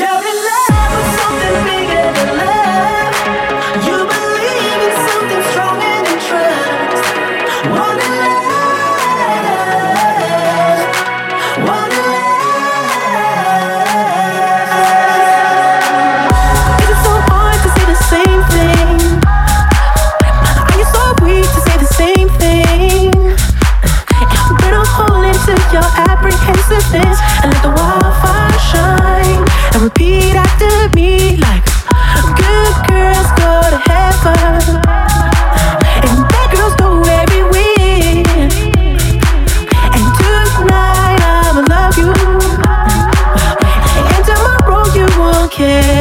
You're in love with something bigger than love. You believe in something stronger than trust. Wanna love, wanna love. Is it so hard to say the same thing? Are you so weak to say the same thing? Burn a hole into your apprehensiveness and let the wildfire shine. And repeat after me like good girls go to heaven and bad girls go where we win. And tonight I'ma love you, and tomorrow you won't care.